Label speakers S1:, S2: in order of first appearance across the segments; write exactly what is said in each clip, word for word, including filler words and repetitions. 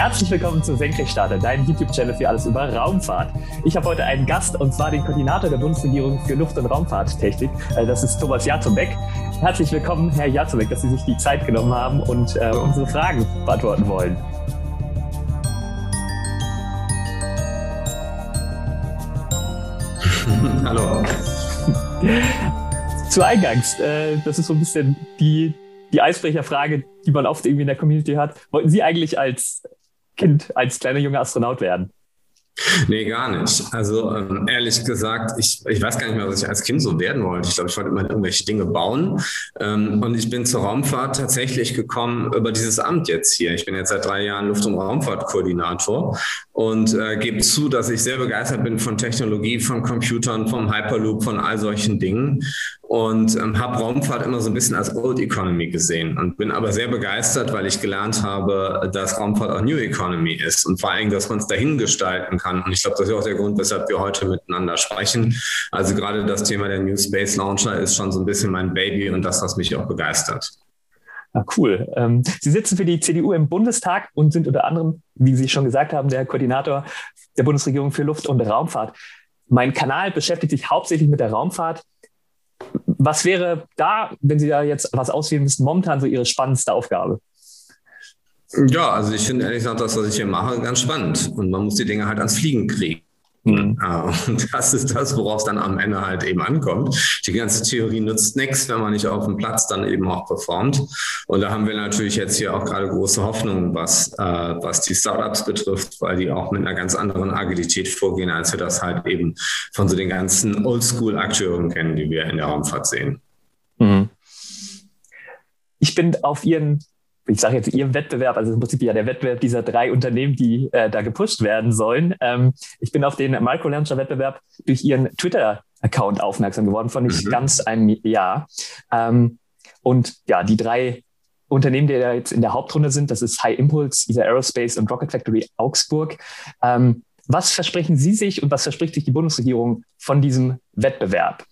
S1: Herzlich willkommen zu Senkrechtstarter, deinem YouTube-Channel für alles über Raumfahrt. Ich habe heute einen Gast, und zwar den Koordinator der Bundesregierung für Luft- und Raumfahrttechnik. Das ist Thomas Jarzobek. Herzlich willkommen, Herr Jarzobek, dass Sie sich die Zeit genommen haben und äh, unsere Fragen beantworten wollen.
S2: Hallo.
S1: Zu Eingangs, äh, das ist so ein bisschen die, die Eisbrecherfrage, die man oft irgendwie in der Community hat. Wollten Sie eigentlich als Kind, als kleiner junger Astronaut werden?
S2: Nee, gar nicht. Also ähm, ehrlich gesagt, ich, ich weiß gar nicht mehr, was ich als Kind so werden wollte. Ich glaube, ich wollte immer irgendwelche Dinge bauen. Ähm, und ich bin zur Raumfahrt tatsächlich gekommen über dieses Amt jetzt hier. Ich bin jetzt seit drei Jahren Luft- und Raumfahrtkoordinator und äh, gebe zu, dass ich sehr begeistert bin von Technologie, von Computern, vom Hyperloop, von all solchen Dingen. Und ähm, habe Raumfahrt immer so ein bisschen als Old Economy gesehen und bin aber sehr begeistert, weil ich gelernt habe, dass Raumfahrt auch New Economy ist und vor allem, dass man es dahin gestalten kann. Und ich glaube, das ist auch der Grund, weshalb wir heute miteinander sprechen. Also gerade das Thema der New Space Launcher ist schon so ein bisschen mein Baby und das, was mich auch begeistert.
S1: Ah, cool. Ähm, Sie sitzen für die C D U im Bundestag und sind unter anderem, wie Sie schon gesagt haben, der Koordinator der Bundesregierung für Luft- und Raumfahrt. Mein Kanal beschäftigt sich hauptsächlich mit der Raumfahrt. Was wäre da, wenn Sie da jetzt was auswählen müssten, momentan so Ihre spannendste Aufgabe?
S2: Ja, also ich finde ehrlich gesagt das, was ich hier mache, ganz spannend. Und man muss die Dinge halt ans Fliegen kriegen. Mhm. Und das ist das, worauf es dann am Ende halt eben ankommt. Die ganze Theorie nützt nichts, wenn man nicht auf dem Platz dann eben auch performt. Und da haben wir natürlich jetzt hier auch gerade große Hoffnungen, was, äh, was die Startups betrifft, weil die auch mit einer ganz anderen Agilität vorgehen, als wir das halt eben von so den ganzen Oldschool-Akteuren kennen, die wir in der Raumfahrt sehen.
S1: Mhm. Ich bin auf Ihren Ich sage jetzt Ihrem Wettbewerb, also im Prinzip ja der Wettbewerb dieser drei Unternehmen, die äh, da gepusht werden sollen. Ähm, ich bin auf den Microlauncher-Wettbewerb durch Ihren Twitter-Account aufmerksam geworden, vor nicht mhm. ganz einem Jahr. Ähm, und ja, die drei Unternehmen, die da jetzt in der Hauptrunde sind, das ist High Impulse, E S A Aerospace und Rocket Factory Augsburg. Ähm, was versprechen Sie sich und was verspricht sich die Bundesregierung von diesem Wettbewerb?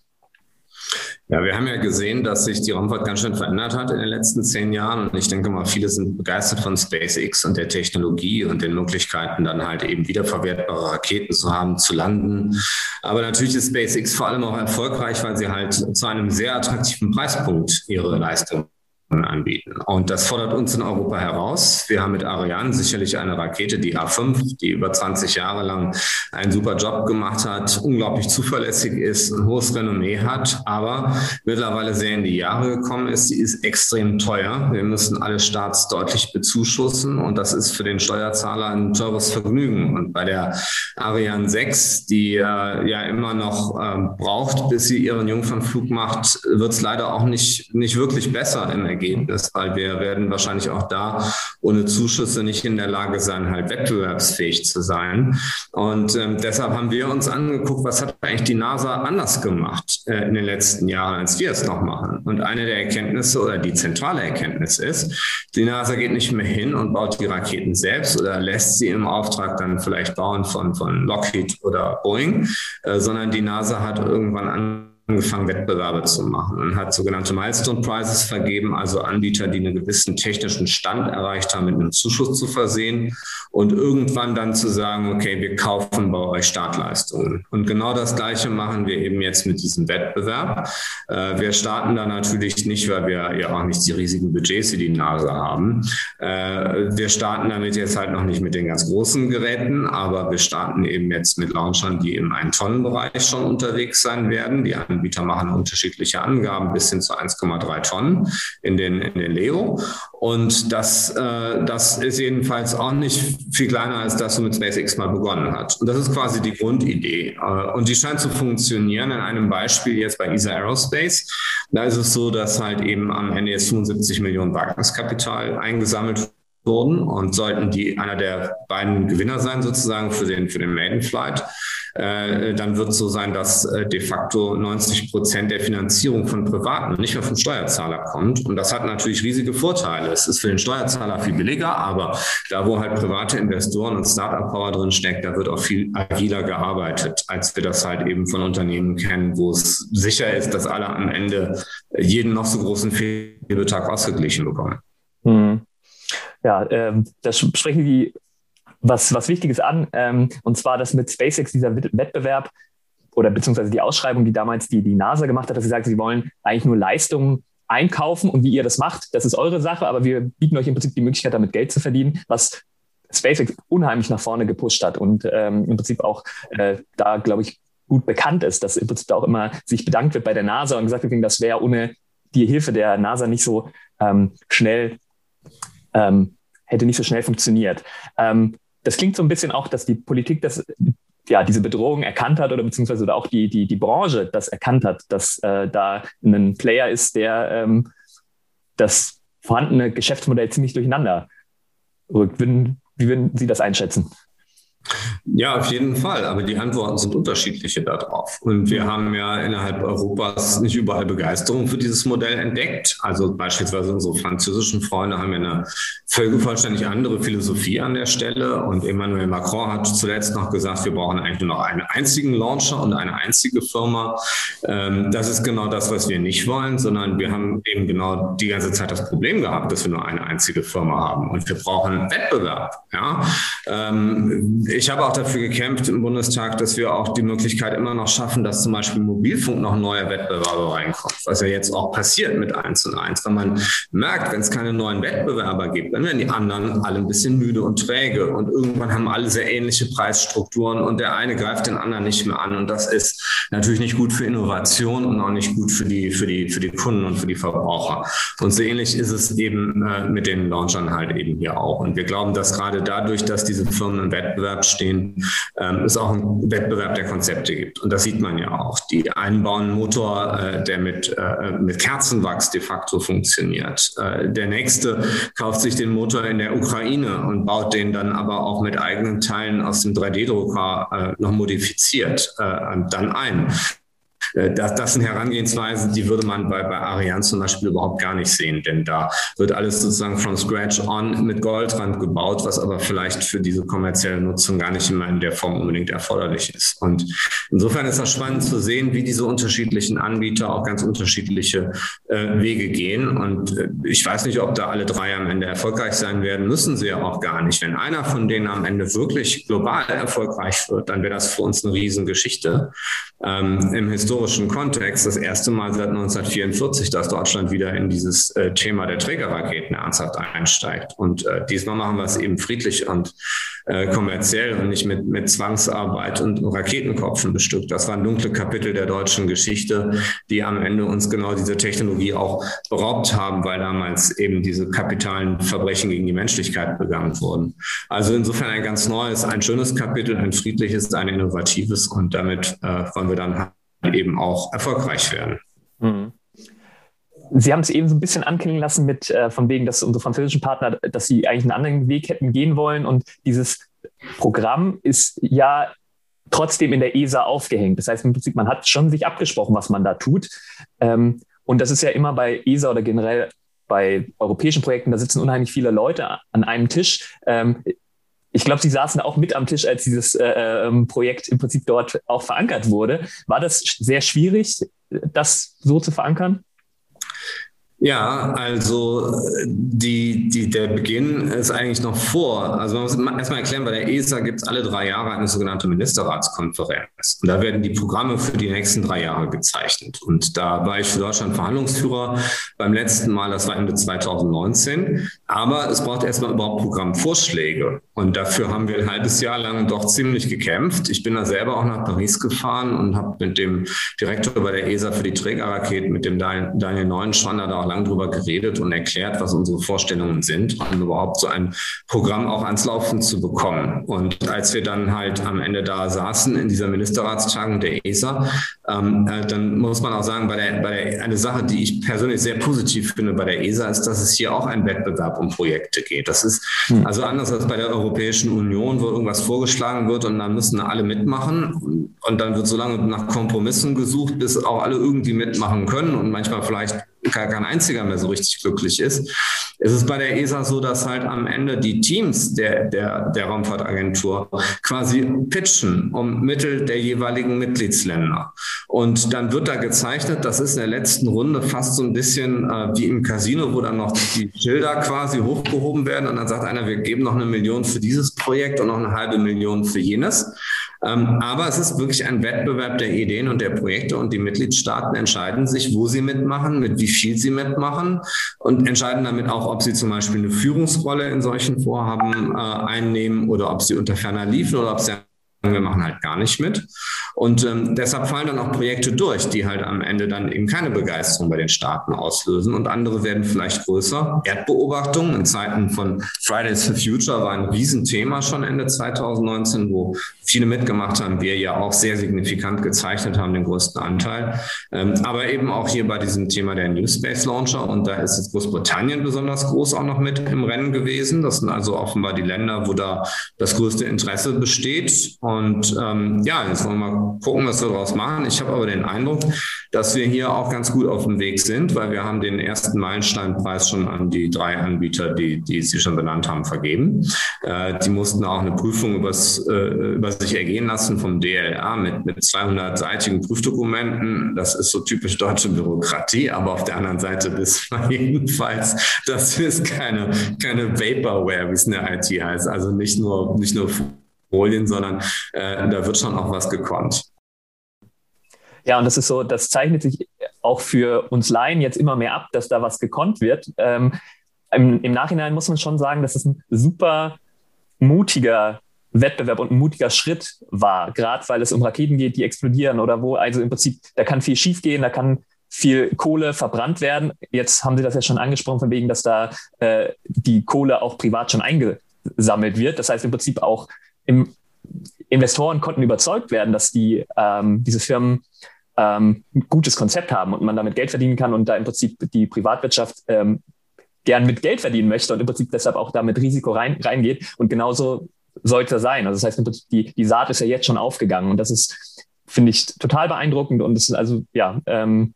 S2: Ja, wir haben ja gesehen, dass sich die Raumfahrt ganz schön verändert hat in den letzten zehn Jahren. Und ich denke mal, viele sind begeistert von SpaceX und der Technologie und den Möglichkeiten, dann halt eben wiederverwertbare Raketen zu haben, zu landen. Aber natürlich ist SpaceX vor allem auch erfolgreich, weil sie halt zu einem sehr attraktiven Preispunkt ihre Leistung anbieten. Und das fordert uns in Europa heraus. Wir haben mit Ariane sicherlich eine Rakete, die A fünf, die über zwanzig Jahre lang einen super Job gemacht hat, unglaublich zuverlässig ist, ein hohes Renommee hat, aber mittlerweile sehr in die Jahre gekommen ist. Sie ist extrem teuer. Wir müssen alle Starts deutlich bezuschussen und das ist für den Steuerzahler ein teures Vergnügen. Und bei der Ariane sechs, die äh, ja immer noch äh, braucht, bis sie ihren Jungfernflug macht, wird es leider auch nicht, nicht wirklich besser im Ergebnis. Ergebnis, weil wir werden wahrscheinlich auch da ohne Zuschüsse nicht in der Lage sein, halt wettbewerbsfähig zu sein. Und ähm, deshalb haben wir uns angeguckt, was hat eigentlich die NASA anders gemacht äh, in den letzten Jahren, als wir es noch machen. Und eine der Erkenntnisse oder die zentrale Erkenntnis ist, die NASA geht nicht mehr hin und baut die Raketen selbst oder lässt sie im Auftrag dann vielleicht bauen von, von Lockheed oder Boeing, äh, sondern die NASA hat irgendwann an angefangen, Wettbewerbe zu machen und hat sogenannte Milestone Prizes vergeben, also Anbieter, die einen gewissen technischen Stand erreicht haben, mit einem Zuschuss zu versehen und irgendwann dann zu sagen, okay, wir kaufen bei euch Startleistungen. Und genau das Gleiche machen wir eben jetzt mit diesem Wettbewerb. Wir starten da natürlich nicht, weil wir ja auch nicht die riesigen Budgets wie die NASA haben. Wir starten damit jetzt halt noch nicht mit den ganz großen Geräten, aber wir starten eben jetzt mit Launchern, die im Ein-Tonnen-Bereich schon unterwegs sein werden. Die Anbieter machen unterschiedliche Angaben bis hin zu eins Komma drei Tonnen in den, in den Leo. Und das, äh, das ist jedenfalls auch nicht viel kleiner, als das so mit SpaceX mal begonnen hat. Und das ist quasi die Grundidee. Äh, und die scheint zu funktionieren. In einem Beispiel jetzt bei E S A Aerospace. Da ist es so, dass halt eben am Ende jetzt fünfundsiebzig Millionen Wagniskapital eingesammelt wurden und sollten die einer der beiden Gewinner sein sozusagen für den, für den Maiden Flight. Äh, dann wird es so sein, dass äh, de facto neunzig Prozent der Finanzierung von Privaten, nicht mehr vom Steuerzahler kommt. Und das hat natürlich riesige Vorteile. Es ist für den Steuerzahler viel billiger, aber da, wo halt private Investoren und Start-up-Power drin steckt, da wird auch viel agiler gearbeitet, als wir das halt eben von Unternehmen kennen, wo es sicher ist, dass alle am Ende jeden noch so großen Fehlbetrag ausgeglichen bekommen.
S1: Mhm. Ja, ähm, das sprechen Sie was, was Wichtiges an, ähm, und zwar, dass mit SpaceX dieser Wettbewerb oder beziehungsweise die Ausschreibung, die damals die, die NASA gemacht hat, dass sie sagt, sie wollen eigentlich nur Leistungen einkaufen und wie ihr das macht, das ist eure Sache, aber wir bieten euch im Prinzip die Möglichkeit, damit Geld zu verdienen, was SpaceX unheimlich nach vorne gepusht hat und ähm, im Prinzip auch äh, da, glaube ich, gut bekannt ist, dass im Prinzip da auch immer sich bedankt wird bei der NASA und gesagt wird, das wäre ohne die Hilfe der NASA nicht so ähm, schnell, ähm, hätte nicht so schnell funktioniert. Ähm, das klingt so ein bisschen auch, dass die Politik das, ja, diese Bedrohung erkannt hat oder beziehungsweise oder auch die, die, die Branche das erkannt hat, dass äh, da ein Player ist, der ähm, das vorhandene Geschäftsmodell ziemlich durcheinander rückt. Wie würden Sie das einschätzen?
S2: Ja, auf jeden Fall. Aber die Antworten sind unterschiedliche darauf. Und wir haben ja innerhalb Europas nicht überall Begeisterung für dieses Modell entdeckt. Also beispielsweise unsere französischen Freunde haben ja eine vollständig andere Philosophie an der Stelle. Und Emmanuel Macron hat zuletzt noch gesagt, wir brauchen eigentlich nur noch einen einzigen Launcher und eine einzige Firma. Das ist genau das, was wir nicht wollen, sondern wir haben eben genau die ganze Zeit das Problem gehabt, dass wir nur eine einzige Firma haben. Und wir brauchen Wettbewerb. Ja. Ich habe auch dafür gekämpft im Bundestag, dass wir auch die Möglichkeit immer noch schaffen, dass zum Beispiel Mobilfunk noch neue Wettbewerber reinkommt, was ja jetzt auch passiert mit eins und eins, weil man merkt, wenn es keine neuen Wettbewerber gibt, dann werden die anderen alle ein bisschen müde und träge und irgendwann haben alle sehr ähnliche Preisstrukturen und der eine greift den anderen nicht mehr an und das ist natürlich nicht gut für Innovation und auch nicht gut für die, für die, für die Kunden und für die Verbraucher. Und so ähnlich ist es eben äh, mit den Launchern halt eben hier auch. Und wir glauben, dass gerade dadurch, dass diese Firmen im Wettbewerb stehen, ähm, es auch einen Wettbewerb der Konzepte gibt. Und das sieht man ja auch. Die einen bauen einen Motor, äh, der mit, äh, mit Kerzenwachs de facto funktioniert. Äh, der nächste kauft sich den Motor in der Ukraine und baut den dann aber auch mit eigenen Teilen aus dem drei D Drucker äh, noch modifiziert äh, dann ein. Das, das sind Herangehensweisen, die würde man bei, bei Ariane zum Beispiel überhaupt gar nicht sehen, denn da wird alles sozusagen from scratch on mit Goldrand gebaut, was aber vielleicht für diese kommerzielle Nutzung gar nicht immer in der Form unbedingt erforderlich ist. Und insofern ist das spannend zu sehen, wie diese unterschiedlichen Anbieter auch ganz unterschiedliche äh, Wege gehen. Und äh, ich weiß nicht, ob da alle drei am Ende erfolgreich sein werden, müssen sie ja auch gar nicht. Wenn einer von denen am Ende wirklich global erfolgreich wird, dann wäre das für uns eine Riesengeschichte. Ähm, im historischen Kontext das erste Mal seit neunzehnhundertvierundvierzig, dass Deutschland wieder in dieses äh, Thema der Trägerraketen ernsthaft einsteigt. Und äh, diesmal machen wir es eben friedlich und äh, kommerziell und nicht mit, mit Zwangsarbeit und Raketenkopfen bestückt. Das waren dunkle Kapitel der deutschen Geschichte, die am Ende uns genau diese Technologie auch beraubt haben, weil damals eben diese kapitalen Verbrechen gegen die Menschlichkeit begangen wurden. Also insofern ein ganz neues, ein schönes Kapitel, ein friedliches, ein innovatives und damit äh, wollen wir dann eben auch erfolgreich werden.
S1: Mhm. Sie haben es eben so ein bisschen anklingen lassen mit äh, von wegen, dass unsere französischen Partner, dass sie eigentlich einen anderen Weg hätten gehen wollen und dieses Programm ist ja trotzdem in der E S A aufgehängt. Das heißt im Prinzip, man hat schon sich abgesprochen, was man da tut. Ähm, und das ist ja immer bei E S A oder generell bei europäischen Projekten, da sitzen unheimlich viele Leute an einem Tisch. Ähm, Ich glaube, Sie saßen auch mit am Tisch, als dieses äh, Projekt im Prinzip dort auch verankert wurde. War das sehr schwierig, das so zu verankern?
S2: Ja, also die, die, der Beginn ist eigentlich noch vor. Also man muss erstmal erklären, bei der E S A gibt es alle drei Jahre eine sogenannte Ministerratskonferenz. Und da werden die Programme für die nächsten drei Jahre gezeichnet. Und da war ich für Deutschland Verhandlungsführer beim letzten Mal, das war Ende zweitausendneunzehn. Aber es braucht erstmal überhaupt Programmvorschläge. Und dafür haben wir ein halbes Jahr lang doch ziemlich gekämpft. Ich bin da selber auch nach Paris gefahren und habe mit dem Direktor bei der E S A für die Trägerraketen, mit dem Daniel Neuenschwander, da auch lang drüber geredet und erklärt, was unsere Vorstellungen sind, um überhaupt so ein Programm auch ans Laufen zu bekommen. Und als wir dann halt am Ende da saßen in dieser Ministerratstagung der E S A, ähm, äh, dann muss man auch sagen, bei der, bei der, eine Sache, die ich persönlich sehr positiv finde bei der E S A, ist, dass es hier auch ein Wettbewerb um Projekte geht. Das ist also anders als bei der Europäischen Union, wo irgendwas vorgeschlagen wird und dann müssen alle mitmachen und dann wird so lange nach Kompromissen gesucht, bis auch alle irgendwie mitmachen können und manchmal vielleicht kein einziger mehr so richtig glücklich ist. Es ist bei der E S A so, dass halt am Ende die Teams der, der, der Raumfahrtagentur quasi pitchen um Mittel der jeweiligen Mitgliedsländer. Und dann wird da gezeichnet, das ist in der letzten Runde fast so ein bisschen äh, wie im Casino, wo dann noch die Schilder quasi hochgehoben werden und dann sagt einer, wir geben noch eine Million für dieses Projekt und noch eine halbe Million für jenes. Ähm, aber es ist wirklich ein Wettbewerb der Ideen und der Projekte und die Mitgliedstaaten entscheiden sich, wo sie mitmachen, mit wie viel sie mitmachen und entscheiden damit auch, ob sie zum Beispiel eine Führungsrolle in solchen Vorhaben äh, einnehmen oder ob sie unter ferner liefen oder ob sie wir machen halt gar nicht mit. Und ähm, deshalb fallen dann auch Projekte durch, die halt am Ende dann eben keine Begeisterung bei den Staaten auslösen und andere werden vielleicht größer. Erdbeobachtung in Zeiten von Fridays for Future war ein Riesenthema schon Ende zwanzig neunzehn, wo viele mitgemacht haben, wir ja auch sehr signifikant gezeichnet haben, den größten Anteil. Ähm, aber eben auch hier bei diesem Thema der New Space Launcher und da ist jetzt Großbritannien besonders groß auch noch mit im Rennen gewesen. Das sind also offenbar die Länder, wo da das größte Interesse besteht. Und ähm, ja, jetzt wollen wir mal gucken, was wir daraus machen. Ich habe aber den Eindruck, dass wir hier auch ganz gut auf dem Weg sind, weil wir haben den ersten Meilensteinpreis schon an die drei Anbieter, die, die Sie schon benannt haben, vergeben. Äh, die mussten auch eine Prüfung übers, äh, über sich ergehen lassen vom D L R mit, mit zweihundertseitigen Prüfdokumenten. Das ist so typisch deutsche Bürokratie, aber auf der anderen Seite wissen wir jedenfalls, das ist keine, keine Vaporware, wie es in der I T heißt. Also nicht nur, nicht nur Folien, sondern äh, da wird schon auch was gekonnt.
S1: Ja, und das ist so, das zeichnet sich auch für uns Laien jetzt immer mehr ab, dass da was gekonnt wird. Ähm, im, Im Nachhinein muss man schon sagen, dass es ein super mutiger Wettbewerb und ein mutiger Schritt war, gerade weil es um Raketen geht, die explodieren oder wo, also im Prinzip, da kann viel schief gehen, da kann viel Kohle verbrannt werden. Jetzt haben Sie das ja schon angesprochen, von wegen, dass da äh, die Kohle auch privat schon eingesammelt wird. Das heißt im Prinzip auch, Im, Investoren konnten überzeugt werden, dass die, ähm, diese Firmen ähm, ein gutes Konzept haben und man damit Geld verdienen kann und da im Prinzip die Privatwirtschaft ähm, gern mit Geld verdienen möchte und im Prinzip deshalb auch da mit Risiko rein, reingeht. Und genauso sollte es sein. Also das heißt, im Prinzip die, die Saat ist ja jetzt schon aufgegangen und das ist, finde ich, total beeindruckend. Und es ist also, ja, ähm,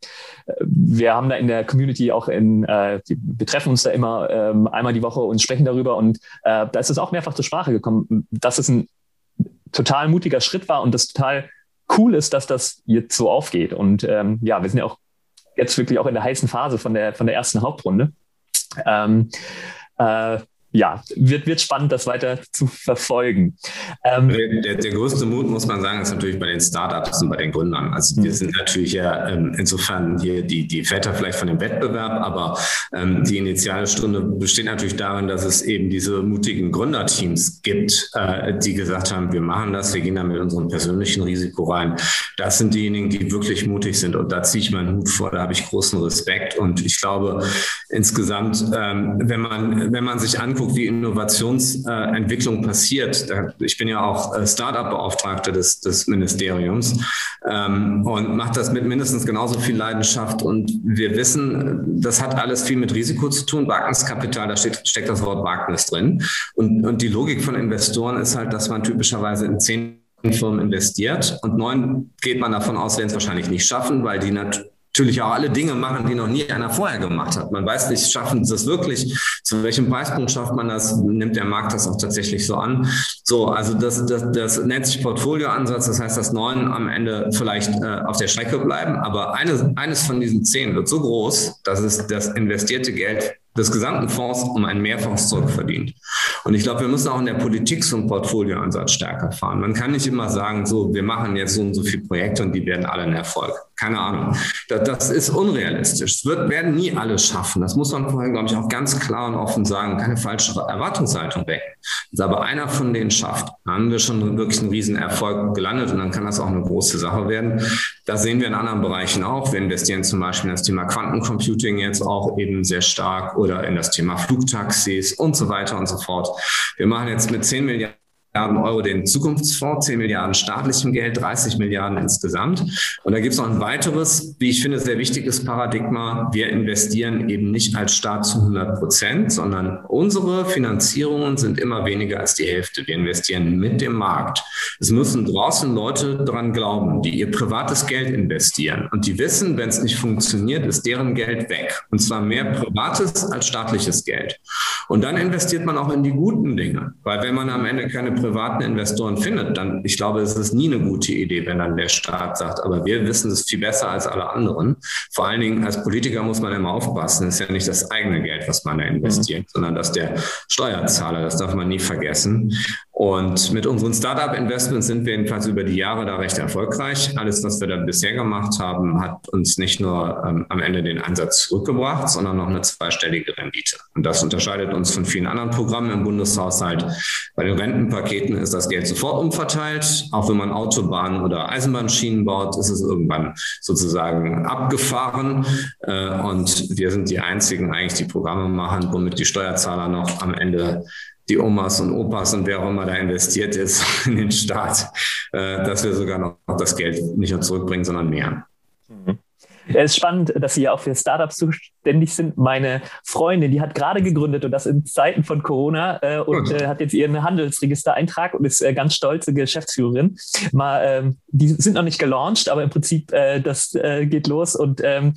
S1: wir haben da in der Community auch in, äh, wir treffen uns da immer ähm, einmal die Woche und sprechen darüber und äh, da ist es auch mehrfach zur Sprache gekommen, dass es ein total mutiger Schritt war und das total cool ist, dass das jetzt so aufgeht. Und ähm, ja, wir sind ja auch jetzt wirklich auch in der heißen Phase von der, von der ersten Hauptrunde. Ähm, äh, Ja, wird, wird spannend, das weiter zu verfolgen.
S2: Ähm, der, der größte Mut, muss man sagen, ist natürlich bei den Startups und bei den Gründern. Also wir sind natürlich ja ähm, insofern hier die, die Väter vielleicht von dem Wettbewerb, aber ähm, die initiale Stunde besteht natürlich darin, dass es eben diese mutigen Gründerteams gibt, äh, die gesagt haben, wir machen das, wir gehen da mit unserem persönlichen Risiko rein. Das sind diejenigen, die wirklich mutig sind und da ziehe ich meinen Hut vor, da habe ich großen Respekt und ich glaube insgesamt, ähm, wenn man, wenn man sich anguckt, wie Innovationsentwicklung äh, passiert. Ich bin ja auch äh, Start-up-Beauftragter des, des Ministeriums ähm, und mache das mit mindestens genauso viel Leidenschaft. Und wir wissen, das hat alles viel mit Risiko zu tun. Wagniskapital, da steht, steckt das Wort Wagnis drin. Und, und die Logik von Investoren ist halt, dass man typischerweise in zehn Firmen investiert und neun geht man davon aus, werden es wahrscheinlich nicht schaffen, weil die natürlich natürlich auch alle Dinge machen, die noch nie einer vorher gemacht hat. Man weiß nicht, schaffen sie das wirklich? Zu welchem Preispunkt schafft man das? Nimmt der Markt das auch tatsächlich so an? So, also das, das, das nennt sich Portfolioansatz. Das heißt, dass neun am Ende vielleicht äh, auf der Strecke bleiben. Aber eine, eines von diesen zehn wird so groß, dass es das investierte Geld des gesamten Fonds um einen Mehrfaches zurückverdient. Und ich glaube, wir müssen auch in der Politik so einen Portfolioansatz stärker fahren. Man kann nicht immer sagen, so, wir machen jetzt so und so viele Projekte und die werden alle ein Erfolg. Keine Ahnung. Das, das ist unrealistisch. Es wird, werden nie alle schaffen. Das muss man vorher, glaube ich, auch ganz klar und offen sagen. Keine falsche Erwartungshaltung wecken. Wenn aber einer von denen schafft, dann haben wir schon wirklich einen riesen Erfolg gelandet und dann kann das auch eine große Sache werden. Das sehen wir in anderen Bereichen auch. Wir investieren zum Beispiel in das Thema Quantencomputing jetzt auch eben sehr stark oder in das Thema Flugtaxis und so weiter und so fort. Wir machen jetzt mit zehn Milliarden Milliarden Euro den Zukunftsfonds, zehn Milliarden staatlichem Geld, dreißig Milliarden insgesamt. Und da gibt es noch ein weiteres, wie ich finde, sehr wichtiges Paradigma. Wir investieren eben nicht als Staat zu hundert Prozent, sondern unsere Finanzierungen sind immer weniger als die Hälfte. Wir investieren mit dem Markt. Es müssen draußen Leute dran glauben, die ihr privates Geld investieren. Und die wissen, wenn es nicht funktioniert, ist deren Geld weg. Und zwar mehr privates als staatliches Geld. Und dann investiert man auch in die guten Dinge. Weil wenn man am Ende keine privaten Investoren findet, dann, ich glaube, es ist nie eine gute Idee, wenn dann der Staat sagt, aber wir wissen es viel besser als alle anderen. Vor allen Dingen als Politiker muss man immer aufpassen, es ist ja nicht das eigene Geld, was man da investiert, mhm. sondern das der Steuerzahler, das darf man nie vergessen. Und mit unseren Startup-Investments sind wir jedenfalls über die Jahre da recht erfolgreich. Alles, was wir da bisher gemacht haben, hat uns nicht nur ähm, am Ende den Einsatz zurückgebracht, sondern noch eine zweistellige Rendite. Und das unterscheidet uns von vielen anderen Programmen im Bundeshaushalt. Bei den Rentenpaketen ist das Geld sofort umverteilt. Auch wenn man Autobahnen oder Eisenbahnschienen baut, ist es irgendwann sozusagen abgefahren. Äh, und wir sind die einzigen eigentlich, die Programme machen, womit die Steuerzahler noch am Ende die Omas und Opas und wer auch immer da investiert ist in den Staat, äh, dass wir sogar noch das Geld nicht nur zurückbringen, sondern mehr.
S1: Mhm. Es ist spannend, dass Sie ja auch für Startups zuständig sind. Meine Freundin, die hat gerade gegründet und das in Zeiten von Corona äh, und äh, hat jetzt ihren Handelsregistereintrag und ist äh, ganz stolze Geschäftsführerin. Mal, ähm, die sind noch nicht gelauncht, aber im Prinzip, äh, das äh, geht los und ähm,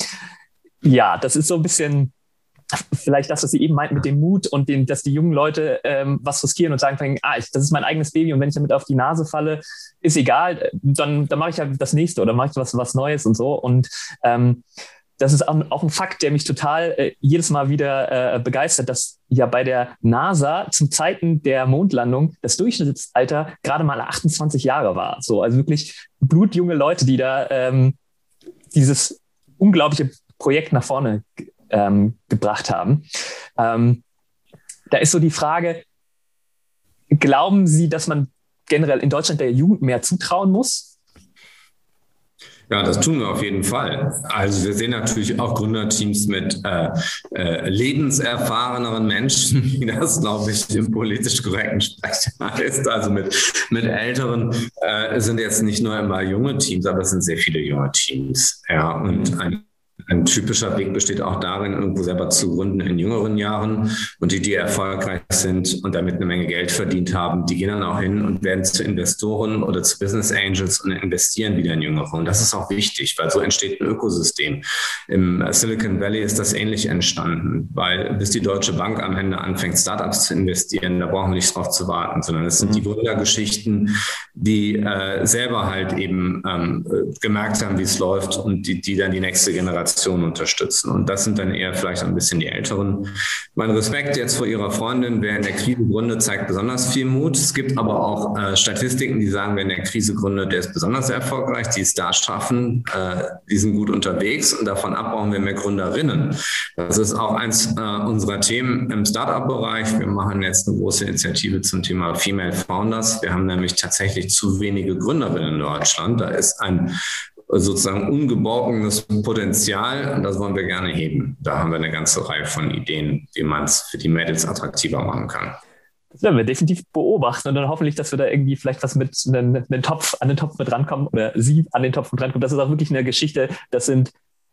S1: ja, das ist so ein bisschen vielleicht das, was Sie eben meinten mit dem Mut und dem, dass die jungen Leute ähm, was riskieren und sagen, ah, ich, das ist mein eigenes Baby und wenn ich damit auf die Nase falle, ist egal, dann, dann mache ich halt das nächste oder mache ich was, was Neues und so. Und ähm, das ist auch, auch ein Fakt, der mich total äh, jedes Mal wieder äh, begeistert, dass ja bei der NASA zum Zeiten der Mondlandung das Durchschnittsalter gerade mal achtundzwanzig Jahre war. So, also wirklich blutjunge Leute, die da ähm, dieses unglaubliche Projekt nach vorne Ähm, gebracht haben. Ähm, da ist so die Frage, glauben Sie, dass man generell in Deutschland der Jugend mehr zutrauen muss?
S2: Ja, das tun wir auf jeden Fall. Also wir sehen natürlich auch Gründerteams mit äh, äh, lebenserfahreneren Menschen, wie das, glaube ich, im politisch korrekten Sprechen ist. Also mit, mit älteren äh, sind jetzt nicht nur immer junge Teams, aber es sind sehr viele junge Teams. Ja, und ein Ein typischer Weg besteht auch darin, irgendwo selber zu gründen in jüngeren Jahren. Und die, die erfolgreich sind und damit eine Menge Geld verdient haben, die gehen dann auch hin und werden zu Investoren oder zu Business Angels und investieren wieder in Jüngere. Und das ist auch wichtig, weil so entsteht ein Ökosystem. Im Silicon Valley ist das ähnlich entstanden, weil bis die Deutsche Bank am Ende anfängt, Startups zu investieren, da brauchen wir nicht drauf zu warten, sondern es sind die Gründergeschichten, die äh, selber halt eben ähm, gemerkt haben, wie es läuft und die, die dann die nächste Generation unterstützen. Und das sind dann eher vielleicht ein bisschen die Älteren. Mein Respekt jetzt vor Ihrer Freundin, wer in der Krise gründet, zeigt besonders viel Mut. Es gibt aber auch äh, Statistiken, die sagen, wer in der Krise gründet, der ist besonders erfolgreich, die es da schaffen, äh, die sind gut unterwegs und davon ab brauchen wir mehr Gründerinnen. Das ist auch eins äh, unserer Themen im Startup-Bereich. Wir machen jetzt eine große Initiative zum Thema Female Founders. Wir haben nämlich tatsächlich zu wenige Gründerinnen in Deutschland. Da ist ein sozusagen ungeborgenes Potenzial und das wollen wir gerne heben. Da haben wir eine ganze Reihe von Ideen, wie man es für die Mädels attraktiver machen kann.
S1: Das werden wir definitiv beobachten und dann hoffentlich, dass wir da irgendwie vielleicht was mit einem, einem Topf, an den Topf mit rankommen oder Sie an den Topf mit rankommen. Das ist auch wirklich eine Geschichte, das sind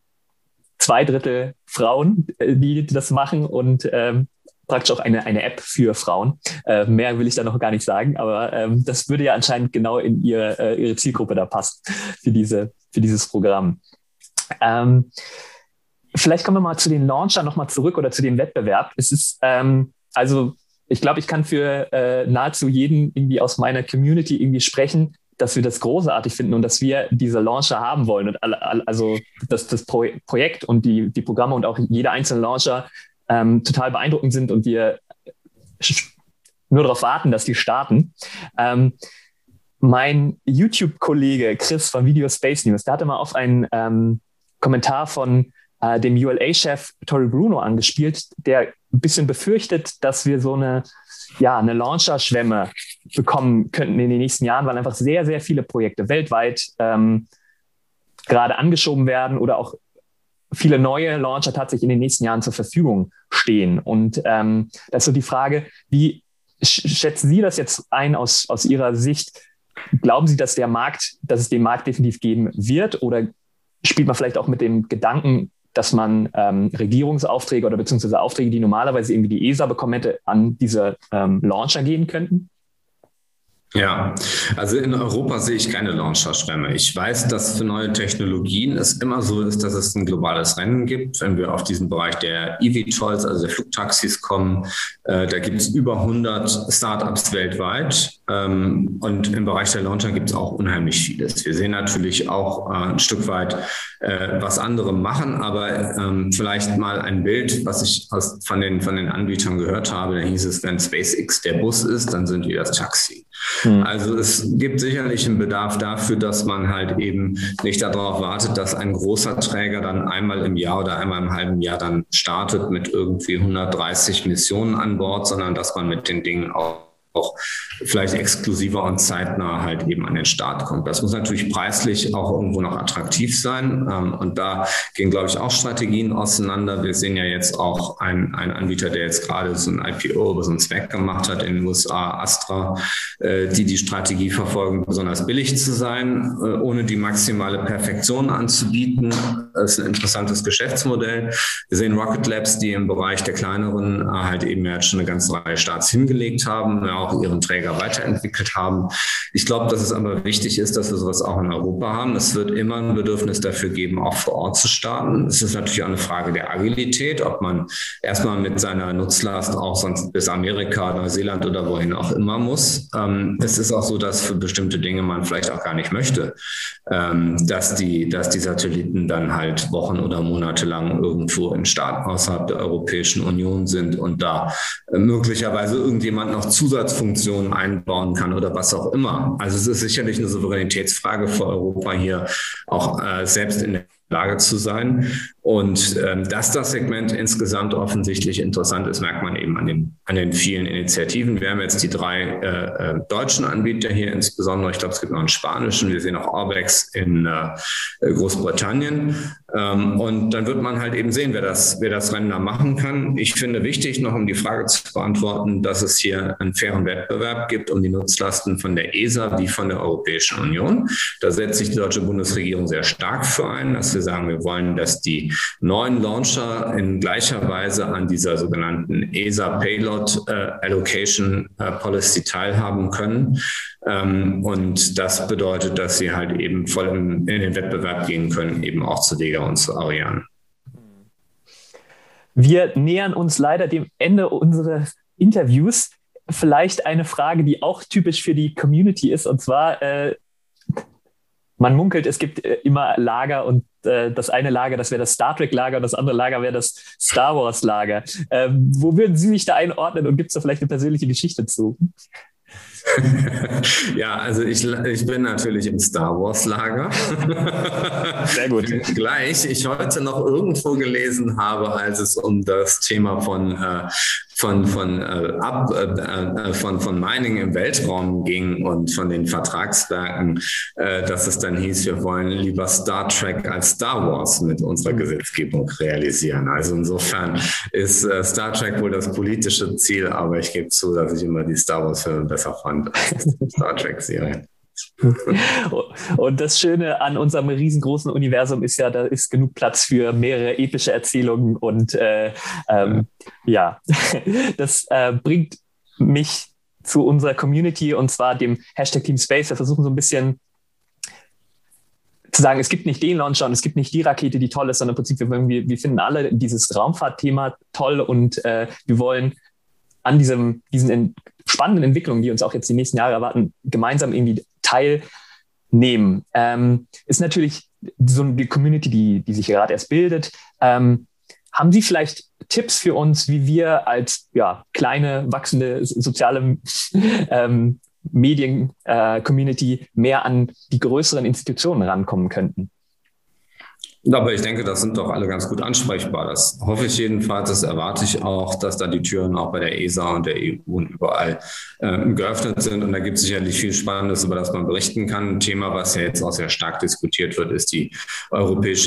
S1: zwei Drittel Frauen, die das machen und ähm, praktisch auch eine, eine App für Frauen. Äh, mehr will ich da noch gar nicht sagen, aber ähm, das würde ja anscheinend genau in ihre, äh, ihre Zielgruppe da passen, für, diese, für dieses Programm. Ähm, vielleicht kommen wir mal zu den Launchern nochmal zurück oder zu dem Wettbewerb. Es ist, ähm, also ich glaube, ich kann für äh, nahezu jeden irgendwie aus meiner Community irgendwie sprechen, dass wir das großartig finden und dass wir diese Launcher haben wollen. Und alle, alle, also dass das Pro- Projekt und die, die Programme und auch jeder einzelne Launcher Ähm, total beeindruckend sind und wir nur darauf warten, dass die starten. Ähm, mein YouTube-Kollege Chris von Video Space News, der hatte mal auf einen ähm, Kommentar von äh, dem U L A-Chef Tory Bruno angespielt, der ein bisschen befürchtet, dass wir so eine, ja, eine Launcher-Schwemme bekommen könnten in den nächsten Jahren, weil einfach sehr, sehr viele Projekte weltweit ähm, gerade angeschoben werden oder auch viele neue Launcher tatsächlich in den nächsten Jahren zur Verfügung stehen. Und ähm, das ist so die Frage, wie schätzen Sie das jetzt ein aus, aus Ihrer Sicht? Glauben Sie, dass der Markt, dass es den Markt definitiv geben wird? Oder spielt man vielleicht auch mit dem Gedanken, dass man ähm, Regierungsaufträge oder beziehungsweise Aufträge, die normalerweise irgendwie die E S A bekommen hätte, an diese ähm, Launcher geben könnten?
S2: Ja, also in Europa sehe ich keine Launcher-Schwemme. Ich weiß, dass für neue Technologien es immer so ist, dass es ein globales Rennen gibt. Wenn wir auf diesen Bereich der E V Tols, also der Flugtaxis kommen, äh, da gibt es über hundert Startups weltweit. Ähm, und im Bereich der Launcher gibt es auch unheimlich vieles. Wir sehen natürlich auch äh, ein Stück weit, äh, was andere machen, aber ähm, vielleicht mal ein Bild, was ich aus, von den, von den Anbietern gehört habe. Da hieß es, wenn SpaceX der Bus ist, dann sind wir das Taxi. Also es gibt sicherlich einen Bedarf dafür, dass man halt eben nicht darauf wartet, dass ein großer Träger dann einmal im Jahr oder einmal im halben Jahr dann startet mit irgendwie hundertdreißig Missionen an Bord, sondern dass man mit den Dingen auch auch vielleicht exklusiver und zeitnah halt eben an den Start kommt. Das muss natürlich preislich auch irgendwo noch attraktiv sein. Und da gehen, glaube ich, auch Strategien auseinander. Wir sehen ja jetzt auch einen, einen Anbieter, der jetzt gerade so ein I P O über so einen Zweck gemacht hat in den U S A, Astra, die die Strategie verfolgen, besonders billig zu sein, ohne die maximale Perfektion anzubieten. Das ist ein interessantes Geschäftsmodell. Wir sehen Rocket Labs, die im Bereich der kleineren halt eben jetzt schon eine ganze Reihe Starts hingelegt haben, ja, auch ihren Träger weiterentwickelt haben. Ich glaube, dass es aber wichtig ist, dass wir sowas auch in Europa haben. Es wird immer ein Bedürfnis dafür geben, auch vor Ort zu starten. Es ist natürlich auch eine Frage der Agilität, ob man erstmal mit seiner Nutzlast auch sonst bis Amerika, Neuseeland oder wohin auch immer muss. Ähm, es ist auch so, dass für bestimmte Dinge man vielleicht auch gar nicht möchte, ähm, dass die, dass die Satelliten dann halt Wochen oder Monate lang irgendwo in Staaten außerhalb der Europäischen Union sind und da äh, möglicherweise irgendjemand noch Zusatz Funktionen einbauen kann oder was auch immer. Also es ist sicherlich eine Souveränitätsfrage für Europa hier auch äh, selbst in der Lage zu sein. Und ähm, dass das Segment insgesamt offensichtlich interessant ist, merkt man eben an den, an den vielen Initiativen. Wir haben jetzt die drei äh, äh, deutschen Anbieter hier insbesondere. Ich glaube, es gibt noch einen spanischen. Wir sehen auch Orbex in äh, Großbritannien. Ähm, und dann wird man halt eben sehen, wer das, wer das Rennen da machen kann. Ich finde wichtig, noch um die Frage zu beantworten, dass es hier einen fairen Wettbewerb gibt um die Nutzlasten von der E S A wie von der Europäischen Union. Da setzt sich die deutsche Bundesregierung sehr stark für ein, dass wir sagen, wir wollen, dass die neuen Launcher in gleicher Weise an dieser sogenannten E S A Payload äh, Allocation äh, Policy teilhaben können. Ähm, und das bedeutet, dass sie halt eben voll in, in den Wettbewerb gehen können, eben auch zu Vega und zu Ariane.
S1: Wir nähern uns leider dem Ende unseres Interviews. Vielleicht eine Frage, die auch typisch für die Community ist, und zwar äh, man munkelt, es gibt äh, immer Lager und äh, das eine Lager, das wäre das Star Trek-Lager und das andere Lager wäre das Star Wars-Lager. Ähm, wo würden Sie sich da einordnen und gibt es da vielleicht eine persönliche Geschichte zu?
S2: Ja, also ich, ich bin natürlich im Star Wars Lager.
S1: Sehr gut.
S2: Gleich ich heute noch irgendwo gelesen habe, als es um das Thema von äh, von von äh, ab äh, von von Mining im Weltraum ging und von den Vertragswerken, äh, dass es dann hieß, wir wollen lieber Star Trek als Star Wars mit unserer Gesetzgebung realisieren. Also insofern ist äh, Star Trek wohl das politische Ziel, aber ich gebe zu, dass ich immer die Star Wars Filme besser fand als die Star Trek Serie.
S1: Und das Schöne an unserem riesengroßen Universum ist ja, da ist genug Platz für mehrere epische Erzählungen und äh, ähm, ja, das äh, bringt mich zu unserer Community und zwar dem Hashtag Team Space. Wir versuchen so ein bisschen zu sagen, es gibt nicht den Launcher und es gibt nicht die Rakete, die toll ist, sondern im Prinzip, wir, wir, wir finden alle dieses Raumfahrtthema toll und äh, wir wollen an diesem, diesen spannenden Entwicklungen, die uns auch jetzt die nächsten Jahre erwarten, gemeinsam irgendwie teilnehmen. Ähm, ist natürlich so eine Community, die, die sich gerade erst bildet. Ähm, haben Sie vielleicht Tipps für uns, wie wir als ja, kleine, wachsende soziale ähm, Medien-Community äh, mehr an die größeren Institutionen rankommen könnten?
S2: Aber ich denke, das sind doch alle ganz gut ansprechbar. Das hoffe ich jedenfalls, das erwarte ich auch, dass da die Türen auch bei der E S A und der E U und überall äh, geöffnet sind. Und da gibt es sicherlich viel Spannendes, über das man berichten kann. Ein Thema, was ja jetzt auch sehr stark diskutiert wird, ist die europäische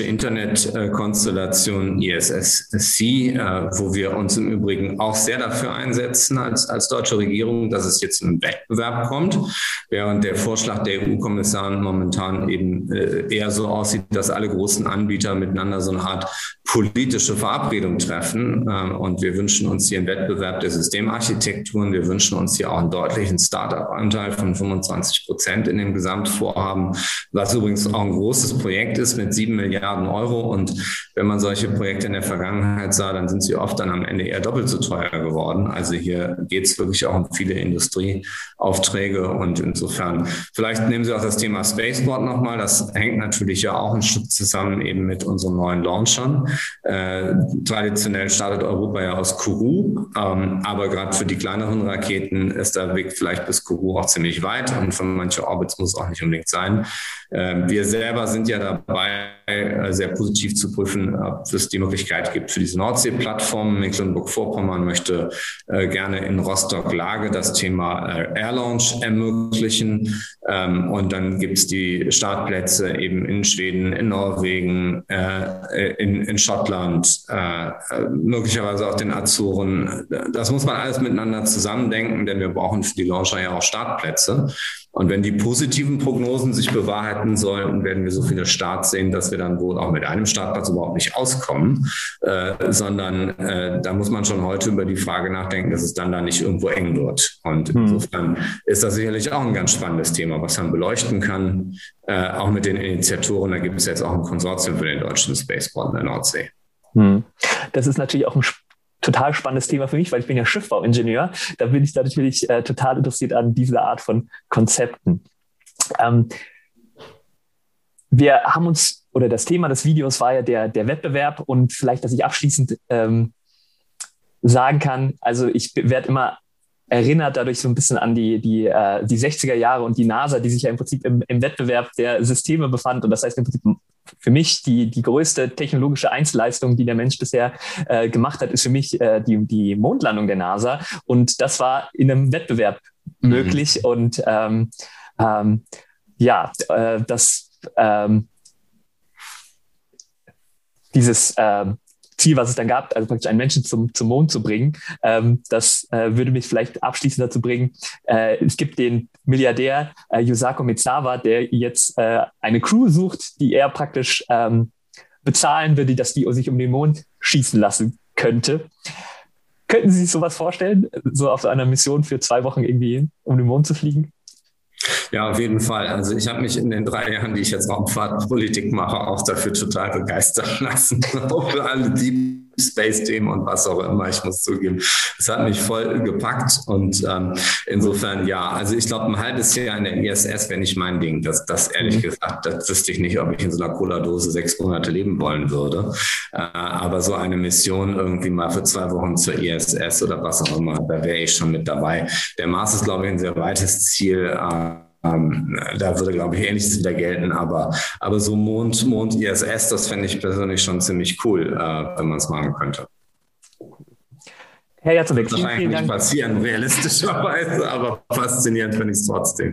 S2: Internetkonstellation I S S C, äh, wo wir uns im Übrigen auch sehr dafür einsetzen als, als deutsche Regierung, dass es jetzt in Wettbewerb kommt, während der Vorschlag der E U-Kommissarin momentan eben äh, eher so aussieht, dass alle großen Anbieter Anbieter miteinander so eine Art politische Verabredung treffen. Und wir wünschen uns hier einen Wettbewerb der Systemarchitekturen. Wir wünschen uns hier auch einen deutlichen Start-up-Anteil von fünfundzwanzig Prozent in dem Gesamtvorhaben, was übrigens auch ein großes Projekt ist mit sieben Milliarden Euro. Und wenn man solche Projekte in der Vergangenheit sah, dann sind sie oft dann am Ende eher doppelt so teuer geworden. Also hier geht es wirklich auch um viele Industrieaufträge. Und insofern, vielleicht nehmen Sie auch das Thema Spaceport nochmal. Das hängt natürlich ja auch ein Stück zusammen eben mit unseren neuen Launchern. Äh, traditionell startet Europa ja aus Kourou, ähm, aber gerade für die kleineren Raketen ist der Weg vielleicht bis Kourou auch ziemlich weit und für manche Orbits muss es auch nicht unbedingt sein. Äh, wir selber sind ja dabei, äh, sehr positiv zu prüfen, ob es die Möglichkeit gibt für diese Nordsee-Plattform. Mecklenburg-Vorpommern möchte äh, gerne in Rostock-Lage das Thema äh, Air Launch ermöglichen, ähm, und dann gibt es die Startplätze eben in Schweden, in Norwegen, äh, in, in Schottland, äh, möglicherweise auch den Azoren. Das muss man alles miteinander zusammendenken, denn wir brauchen für die Launcher ja auch Startplätze. Und wenn die positiven Prognosen sich bewahrheiten sollen, werden wir so viele Starts sehen, dass wir dann wohl auch mit einem Startplatz überhaupt nicht auskommen, äh, sondern äh, da muss man schon heute über die Frage nachdenken, dass es dann da nicht irgendwo eng wird. Und hm. insofern ist das sicherlich auch ein ganz spannendes Thema, was man beleuchten kann, äh, auch mit den Initiatoren. Da gibt es jetzt auch ein Konsortium für den deutschen Spaceport in der Nordsee.
S1: Hm. Das ist natürlich auch ein total spannendes Thema für mich, weil ich bin ja Schiffbauingenieur. Da bin ich da natürlich äh, total interessiert an dieser Art von Konzepten. Ähm, wir haben uns, oder das Thema des Videos war ja der, der Wettbewerb und vielleicht, dass ich abschließend ähm, sagen kann, also ich werde immer erinnert dadurch so ein bisschen an die, die, äh, die sechziger Jahre und die NASA, die sich ja im Prinzip im, im Wettbewerb der Systeme befand. Und das heißt im Prinzip für mich die, die größte technologische Einzelleistung, die der Mensch bisher äh, gemacht hat, ist für mich äh, die, die Mondlandung der NASA. Und das war in einem Wettbewerb mhm. möglich. Und ähm, ähm, ja, äh, das ähm, dieses äh, Ziel, was es dann gab, also praktisch einen Menschen zum, zum Mond zu bringen, ähm, das äh, würde mich vielleicht abschließend dazu bringen. Äh, es gibt den Milliardär äh, Yusaku Maezawa, der jetzt äh, eine Crew sucht, die er praktisch ähm, bezahlen würde, dass die sich um den Mond schießen lassen könnte. Könnten Sie sich sowas vorstellen, so auf so einer Mission für zwei Wochen irgendwie um den Mond zu fliegen?
S2: Ja, auf jeden Fall. Also ich habe mich in den drei Jahren, die ich jetzt Raumfahrtpolitik mache, auch dafür total begeistern lassen. Auch für alle Deep Space-Themen und was auch immer, ich muss zugeben. Es hat mich voll gepackt und ähm, insofern ja, also ich glaube, ein halbes Jahr in der I S S wäre nicht mein Ding. Das, das ehrlich gesagt, das wüsste ich nicht, ob ich in so einer Cola-Dose sechs Monate leben wollen würde. Äh, aber so eine Mission irgendwie mal für zwei Wochen zur I S S oder was auch immer, da wäre ich schon mit dabei. Der Mars ist, glaube ich, ein sehr weites Ziel. Äh, Ähm, da würde, glaube ich, Ähnliches wieder gelten, aber, aber so Mond, Mond I S S, das fände ich persönlich schon ziemlich cool, äh, wenn man es machen könnte.
S1: Herr Jatzombeck,
S2: vielen, vielen Dank. Nicht passieren, realistischerweise, aber faszinierend finde ich es trotzdem.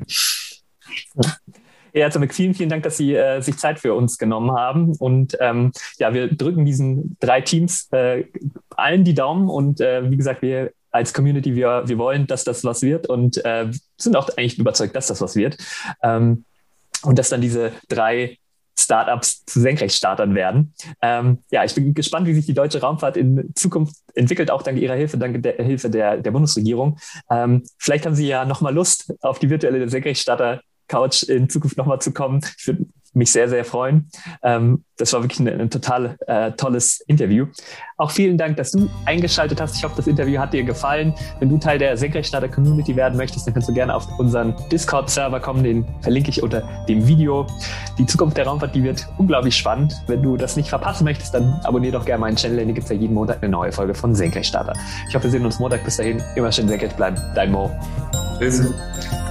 S1: Herr Jatzombeck, vielen, vielen Dank, dass Sie äh, sich Zeit für uns genommen haben. Und ähm, ja, wir drücken diesen drei Teams äh, allen die Daumen und äh, wie gesagt, wir als Community, wir, wir wollen, dass das was wird und äh, sind auch eigentlich überzeugt, dass das was wird. Ähm, und dass dann diese drei Startups zu Senkrechtstartern werden. Ähm, ja, ich bin gespannt, wie sich die deutsche Raumfahrt in Zukunft entwickelt, auch dank Ihrer Hilfe, dank der Hilfe der, der Bundesregierung. Ähm, vielleicht haben Sie ja nochmal Lust, auf die virtuelle Senkrechtstarter-Couch in Zukunft nochmal zu kommen. Ich würde mich sehr, sehr freuen. Ähm, das war wirklich ein, ein total äh, tolles Interview. Auch vielen Dank, dass du eingeschaltet hast. Ich hoffe, das Interview hat dir gefallen. Wenn du Teil der Senkrechtstarter-Community werden möchtest, dann kannst du gerne auf unseren Discord-Server kommen. Den verlinke ich unter dem Video. Die Zukunft der Raumfahrt, die wird unglaublich spannend. Wenn du das nicht verpassen möchtest, dann abonniere doch gerne meinen Channel, denn hier gibt es ja jeden Montag eine neue Folge von Senkrechtstarter. Ich hoffe, wir sehen uns Montag. Bis dahin, immer schön senkrecht bleiben. Dein Mo.
S2: Tschüss.